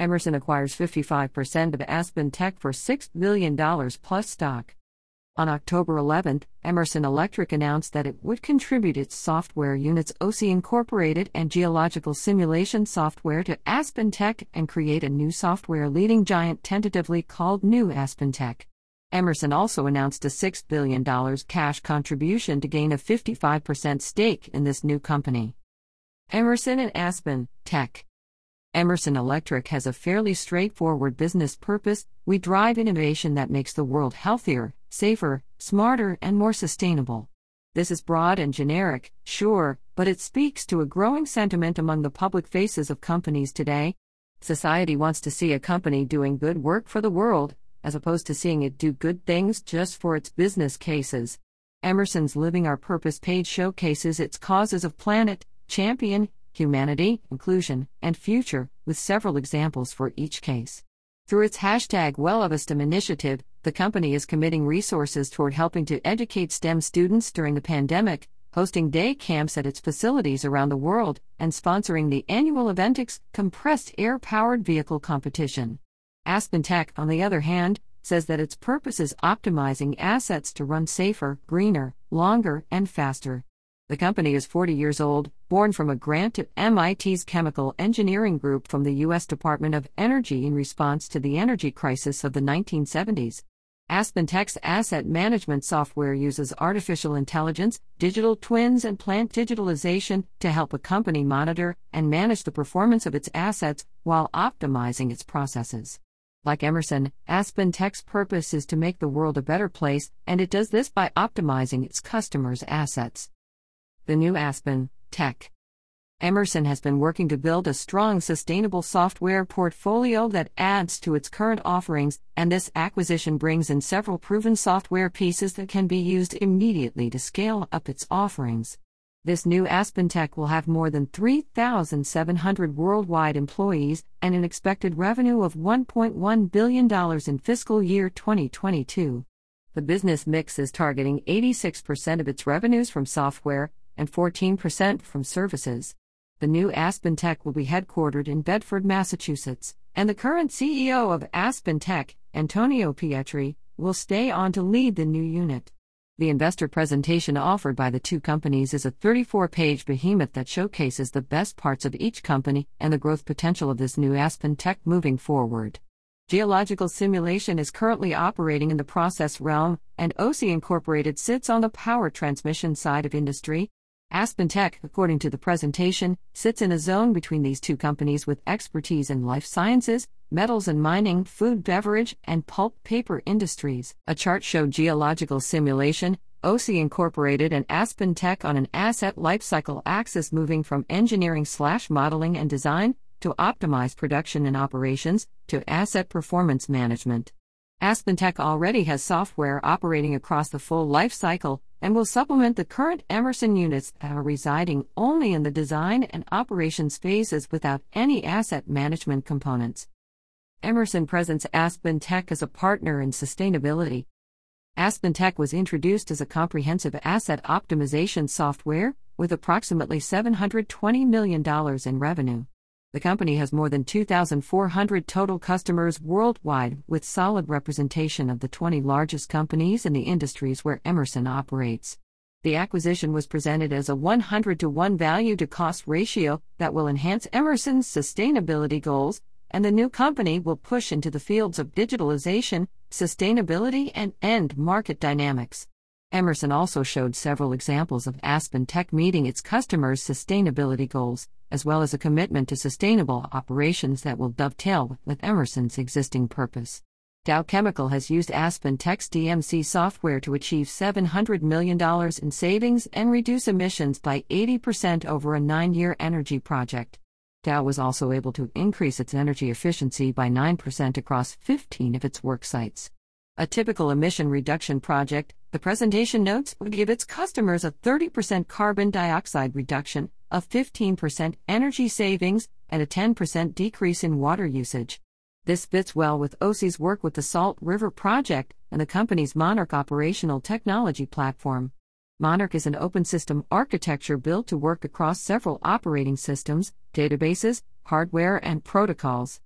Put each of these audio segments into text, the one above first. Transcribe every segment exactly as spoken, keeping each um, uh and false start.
Emerson acquires fifty-five percent of AspenTech for six billion dollars plus stock. On October eleventh, Emerson Electric announced that it would contribute its software units O C Incorporated and geological simulation software to AspenTech and create a new software leading giant tentatively called New AspenTech. Emerson also announced a six billion dollars cash contribution to gain a fifty-five percent stake in this new company. Emerson and AspenTech. Emerson Electric has a fairly straightforward business purpose: we drive innovation that makes the world healthier, safer, smarter, and more sustainable. This is broad and generic, sure, but it speaks to a growing sentiment among the public faces of companies today. Society wants to see a company doing good work for the world, as opposed to seeing it do good things just for its business cases. Emerson's Living Our Purpose page showcases its causes of planet, champion, humanity, inclusion, and future, with several examples for each case. Through its hashtag WellOfSTEM initiative, the company is committing resources toward helping to educate STEM students during the pandemic, hosting day camps at its facilities around the world, and sponsoring the annual Aventix compressed air-powered vehicle competition. AspenTech, on the other hand, says that its purpose is optimizing assets to run safer, greener, longer, and faster. The company is forty years old, born from a grant to M I T's Chemical Engineering Group from the U S Department of Energy in response to the energy crisis of the nineteen seventies. AspenTech's asset management software uses artificial intelligence, digital twins, and plant digitalization to help a company monitor and manage the performance of its assets while optimizing its processes. Like Emerson, AspenTech's purpose is to make the world a better place, and it does this by optimizing its customers' assets. The New AspenTech. Emerson has been working to build a strong sustainable software portfolio that adds to its current offerings, and this acquisition brings in several proven software pieces that can be used immediately to scale up its offerings. This New AspenTech will have more than three thousand seven hundred worldwide employees and an expected revenue of one point one billion dollars in fiscal year twenty twenty-two. The business mix is targeting eighty-six percent of its revenues from software and fourteen percent from services. The New AspenTech will be headquartered in Bedford, Massachusetts, and the current C E O of AspenTech, Antonio Pietri, will stay on to lead the new unit. The investor presentation offered by the two companies is a thirty-four page behemoth that showcases the best parts of each company and the growth potential of this New AspenTech moving forward. Geological simulation is currently operating in the process realm, and O C Incorporated sits on the power transmission side of industry. AspenTech, according to the presentation, sits in a zone between these two companies with expertise in life sciences, metals and mining, food, beverage, and pulp paper industries. A chart showed geological simulation, O C Incorporated and AspenTech on an asset lifecycle axis moving from engineering slash modeling and design, to optimize production and operations, to asset performance management. AspenTech already has software operating across the full life cycle, and will supplement the current Emerson units that are residing only in the design and operations phases without any asset management components. Emerson presents AspenTech as a partner in sustainability. AspenTech was introduced as a comprehensive asset optimization software, with approximately seven hundred twenty million dollars in revenue. The company has more than two thousand four hundred total customers worldwide, with solid representation of the twenty largest companies in the industries where Emerson operates. The acquisition was presented as a one hundred to one value-to-cost ratio that will enhance Emerson's sustainability goals, and the new company will push into the fields of digitalization, sustainability, and end-market dynamics. Emerson also showed several examples of AspenTech meeting its customers' sustainability goals, as well as a commitment to sustainable operations that will dovetail with Emerson's existing purpose. Dow Chemical has used AspenTech's D M C software to achieve seven hundred million dollars in savings and reduce emissions by eighty percent over a nine-year energy project. Dow was also able to increase its energy efficiency by nine percent across fifteen of its work sites. A typical emission reduction project, the presentation notes, would give its customers a thirty percent carbon dioxide reduction, a fifteen percent energy savings, and a ten percent decrease in water usage. This fits well with O C's work with the Salt River Project and the company's Monarch operational technology platform. Monarch is an open system architecture built to work across several operating systems, databases, hardware, and protocols.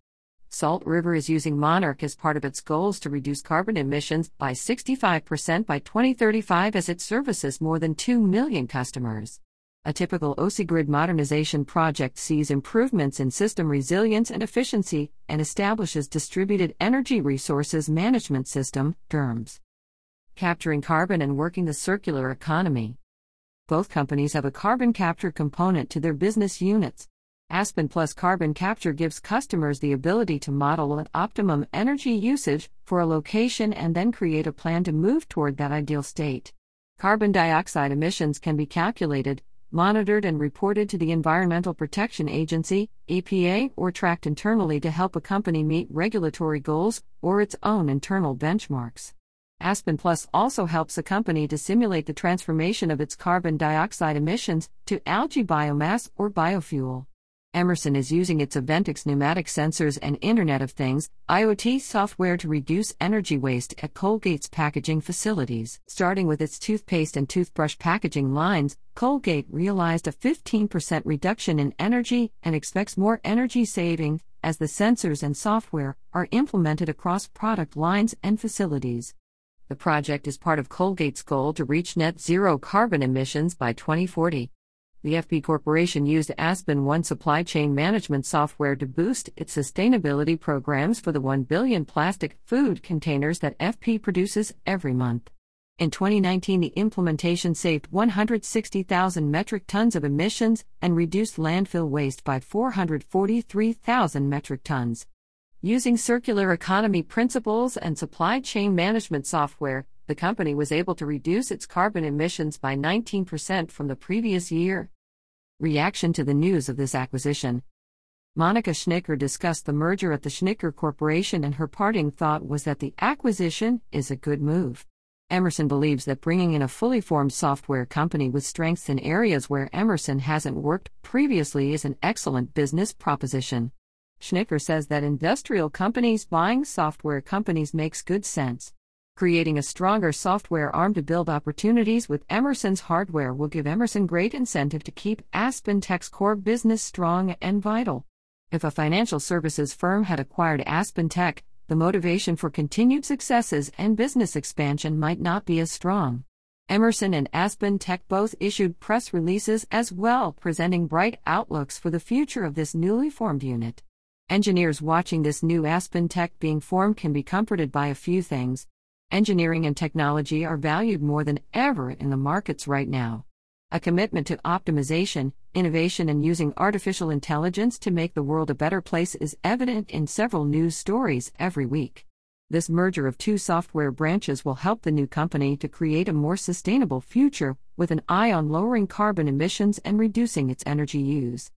Salt River is using Monarch as part of its goals to reduce carbon emissions by sixty-five percent by twenty thirty-five as it services more than two million customers. A typical O C grid modernization project sees improvements in system resilience and efficiency and establishes Distributed Energy Resources Management System, D E R M S. Capturing carbon and working the circular economy. Both companies have a carbon capture component to their business units. Aspen Plus Carbon Capture gives customers the ability to model an optimum energy usage for a location and then create a plan to move toward that ideal state. Carbon dioxide emissions can be calculated, monitored and reported to the Environmental Protection Agency, E P A, or tracked internally to help a company meet regulatory goals or its own internal benchmarks. Aspen Plus also helps a company to simulate the transformation of its carbon dioxide emissions to algae biomass or biofuel. Emerson is using its Aventix pneumatic sensors and Internet of Things I O T software to reduce energy waste at Colgate's packaging facilities. Starting with its toothpaste and toothbrush packaging lines, Colgate realized a fifteen percent reduction in energy and expects more energy saving as the sensors and software are implemented across product lines and facilities. The project is part of Colgate's goal to reach net zero carbon emissions by twenty forty. The F P Corporation used Aspen One supply chain management software to boost its sustainability programs for the one billion plastic food containers that F P produces every month. In twenty nineteen, the implementation saved one hundred sixty thousand metric tons of emissions and reduced landfill waste by four hundred forty-three thousand metric tons. Using circular economy principles and supply chain management software, the company was able to reduce its carbon emissions by nineteen percent from the previous year. Reaction to the news of this acquisition. Monica Schnicker discussed the merger at the Schnicker Corporation, and her parting thought was that the acquisition is a good move. Emerson believes that bringing in a fully formed software company with strengths in areas where Emerson hasn't worked previously is an excellent business proposition. Schnicker says that industrial companies buying software companies makes good sense. Creating a stronger software arm to build opportunities with Emerson's hardware will give Emerson great incentive to keep Aspen Tech's core business strong and vital. If a financial services firm had acquired Aspen Tech, the motivation for continued successes and business expansion might not be as strong. Emerson and Aspen Tech both issued press releases as well, presenting bright outlooks for the future of this newly formed unit. Engineers watching this new Aspen Tech being formed can be comforted by a few things. Engineering and technology are valued more than ever in the markets right now. A commitment to optimization, innovation, and using artificial intelligence to make the world a better place is evident in several news stories every week. This merger of two software branches will help the new company to create a more sustainable future with an eye on lowering carbon emissions and reducing its energy use.